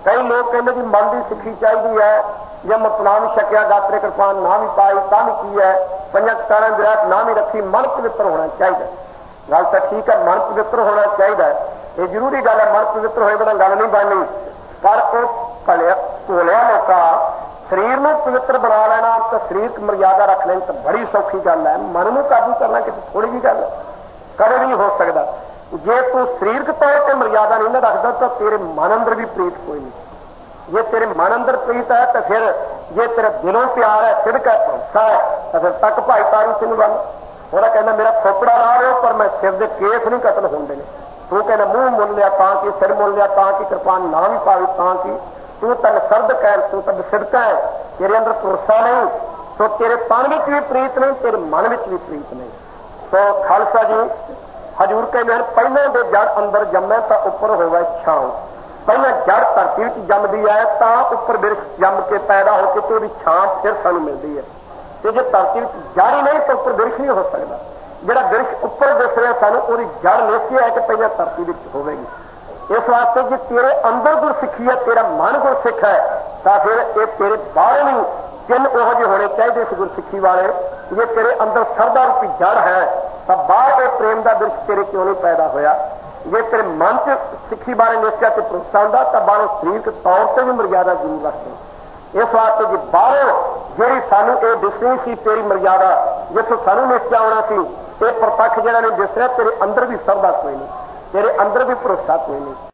ਕਈ ਲੋਕ ਕਹਿੰਦੇ ਜੀ ਮਨ ਦੀ ਸਿੱਖੀ ਚਾਹੀਦੀ ਹੈ, ਜੇ ਮਤਨਾ ਵੀ ਛਕਿਆ ਗਾਤਰੇ ਕਿਰਪਾਨ ਨਾ ਵੀ ਪਾਈ ਤਾਂ ਵੀ ਕੀ ਹੈ, ਪੰਜਾਂ ਕਤਾਰਾਂ ਵਿਰਾਟ ਨਾ ਵੀ ਰੱਖੀ, ਮਨ ਪਵਿੱਤਰ ਹੋਣਾ ਚਾਹੀਦਾ। ਗੱਲ ਤਾਂ ਠੀਕ ਹੈ, ਮਨ ਪਵਿੱਤਰ ਹੋਣਾ ਚਾਹੀਦਾ, ਇਹ ਜ਼ਰੂਰੀ ਗੱਲ ਹੈ। ਮਨ ਪਵਿੱਤਰ ਹੋਏ ਬਿਨਾਂ ਗੱਲ ਨਹੀਂ ਬਣਨੀ। ਪਰ ਉਹ ਭਲਿਆ ਭੋਲਿਆ ਲੋਕਾਂ ਸਰੀਰ ਨੂੰ ਪਵਿੱਤਰ ਬਣਾ ਲੈਣਾ ਤਾਂ ਸਰੀਰਕ ਮਰਿਆਦਾ ਰੱਖ ਲੈਣੀ ਤਾਂ ਬੜੀ ਸੌਖੀ ਗੱਲ ਹੈ। ਮਨ ਨੂੰ ਕਾਬੂ ਕਰਨਾ ਕਿਤੇ ਥੋੜੀ ਜਿਹੀ ਗੱਲ ਹੈ, ਕਦੇ ਨਹੀਂ ਹੋ ਸਕਦਾ। ਜੇ ਤੂੰ ਸਰੀਰਕ ਤੌਰ ਤੇ ਮਰਿਆਦਾ ਨਹੀਂ ਨਾ ਰੱਖਦਾ ਤਾਂ ਤੇਰੇ ਮਨ ਅੰਦਰ ਵੀ ਪ੍ਰੀਤ ਕੋਈ ਨਹੀਂ। ਜੇ ਤੇਰੇ ਮਨ ਅੰਦਰ ਪ੍ਰੀਤ ਹੈ ਤਾਂ ਫਿਰ ਜੇ ਤੇਰਾ ਦਿਲੋਂ ਪਿਆਰ ਹੈ, ਸਿਦਕ ਹੈ, ਭਰੋਸਾ ਹੈ, ਤਾਂ ਫਿਰ ਤੱਕ ਭਾਈ ਤਾਰੂ ਸਿੰਘ ਵੱਲ ਉਹਦਾ ਕਹਿੰਦਾ ਮੇਰਾ ਖੋਪੜਾ ਲਾ ਰਿਹਾ ਪਰ ਮੈਂ ਸਿਰ ਦੇ ਕੇਸ ਨਹੀਂ ਕਤਲ ਹੁੰਦੇ ਨੇ। ਤੂੰ ਕਹਿੰਦਾ ਮੂੰਹ ਮੁੱਲ ਲਿਆ ਤਾਂ ਕਿ ਸਿਰ ਮੁੱਲ ਲਿਆ ਤਾਂ ਕਿ ਕਿਰਪਾਨ ਨਾ ਵੀ ਪਾਵੇ ਤਾਂ ਕਿ ਤੂੰ ਤਾਂ ਸਰਦ ਕਹਿ ਤੂੰ ਤਾਂ ਸਿਦਕਾ ਹੈ, ਤੇਰੇ ਅੰਦਰ ਭਰੋਸਾ ਨਹੀਂ, ਸੋ ਤੇਰੇ ਤਨ ਵਿੱਚ ਵੀ ਪ੍ਰੀਤ ਨਹੀਂ, ਤੇਰੇ ਮਨ ਵਿੱਚ ਵੀ ਪ੍ਰੀਤ ਨਹੀਂ। ਸੋ ਖਾਲਸਾ ਜੀ ਹਜ਼ੂਰ ਕਹਿੰਦੇ ਹਨ ਪਹਿਲਾਂ ਦੇ ਜੜ ਅੰਦਰ ਜੰਮੇ ਤਾਂ ਉੱਪਰ ਹੋਵੇ ਛਾਂ। ਪਹਿਲਾਂ ਜੜ ਧਰਤੀ ਵਿੱਚ ਜੰਮਦੀ ਹੈ ਤਾਂ ਉੱਪਰ ਬਿਰਖ ਜੰਮ ਕੇ ਪੈਦਾ ਹੋ ਕੇ ਤੇ ਉਹਦੀ ਛਾਂ ਫਿਰ ਸਾਨੂੰ ਮਿਲਦੀ ਹੈ। ਤੇ ਜੇ ਧਰਤੀ ਵਿੱਚ ਜੜ ਹੀ ਨਹੀਂ ਤਾਂ ਉੱਪਰ ਬਿਰਖ ਨਹੀਂ ਹੋ ਸਕਦਾ। ਜਿਹੜਾ ਬਿਰਖ ਉੱਪਰ ਦਿਸ ਰਿਹਾ ਸਾਨੂੰ ਉਹਦੀ ਜੜ ਨਿਸ਼ਚੈ ਹੈ ਕਿ ਪਹਿਲਾਂ ਧਰਤੀ ਵਿੱਚ ਹੋਵੇਗੀ। ਇਸ ਵਾਸਤੇ ਜੇ ਤੇਰੇ ਅੰਦਰ ਗੁਰਸਿੱਖੀ ਹੈ, ਤੇਰਾ ਮਨ ਗੁਰਸਿੱਖ ਹੈ, ਤਾਂ ਫਿਰ ਇਹ ਤੇਰੇ ਬਾਹਰ ਵੀ ਚਿੰਨ੍ਹ ਉਹੋ ਜਿਹੇ ਹੋਣੇ ਚਾਹੀਦੇ ਇਸ ਗੁਰਸਿੱਖੀ ਵਾਲੇ। ਜੇ ਤੇਰੇ ਅੰਦਰ ਸਰਦਾ ਰੂਪੀ ਜੜ ਹੈ ਤਾਂ ਬਾਹਰ ਇਹ ਪ੍ਰੇਮ ਦਾ ਬਿਰਖ ਤੇਰੇ ਕਿਉਂ ਨਹੀਂ ਪੈਦਾ ਹੋਇਆ। ਜੇ ਤੇਰੇ ਮਨ 'ਚ ਸਿੱਖੀ ਬਾਰੇ ਨਿਸ਼ਚੈ ਤੇ ਭਰੋਸਾ ਹੁੰਦਾ ਤਾਂ ਬਾਹਰੋਂ ਸਰੀਰਕ ਤੌਰ ਤੇ ਵੀ ਮਰਿਆਦਾ ਜ਼ਰੂਰ ਰੱਖਦੇ। ਇਸ ਵਾਸਤੇ ਜੇ ਬਾਹਰੋਂ ਜਿਹੜੀ ਸਾਨੂੰ ਇਹ ਦਿਸਣੀ ਸੀ ਤੇਰੀ ਮਰਿਆਦਾ, ਜਿੱਥੋਂ ਸਾਨੂੰ ਨਿਸ਼ਚੈ ਆਉਣਾ ਸੀ, ਇਹ ਪ੍ਰਤੱਖ ਜਿਹੜਾ ਨਹੀਂ ਦਿਸ ਰਿਹਾ, ਤੇਰੇ ਅੰਦਰ ਵੀ ਸਰਦਾ ਕੋਈ ਨਹੀਂ, ਤੇਰੇ ਅੰਦਰ ਵੀ ਭਰੋਸਾ ਕੋਈ ਨਹੀਂ।